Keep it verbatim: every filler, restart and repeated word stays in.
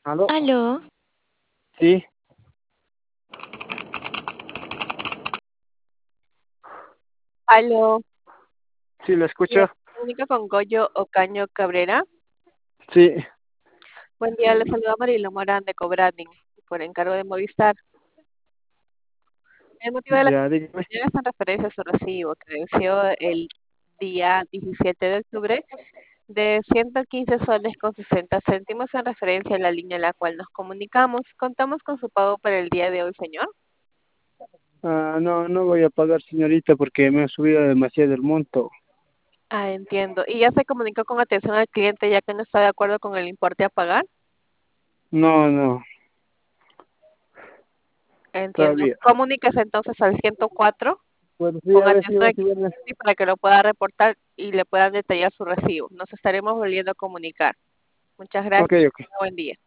¿Aló? Aló, Sí, Aló, sí, lo me escucho. comunico con Goyo Ocaño Cabrera. Sí, Buen día, le saluda Marilo Morán de Cobranding, por encargo de Movistar. El motivo de la ya, dígame. comunicación es en referencia a su recibo, que venció el día diecisiete de octubre de ciento quince soles con sesenta céntimos en referencia a la línea en la cual nos comunicamos. Contamos con su pago para el día de hoy, señor. Ah, no, no voy a pagar, señorita, porque me ha subido demasiado el monto. Ah, entiendo. ¿Y ya se comunicó con atención al cliente ya que no está de acuerdo con el importe a pagar? No, no, Entiendo. todavía. Comuníquese entonces al ciento cuatro Bueno, sí, con a ver si atención va a al subirme. cliente para que lo pueda reportar y le puedan detallar su recibo. Nos estaremos volviendo a comunicar. Muchas Ok, gracias. ok. Buen día.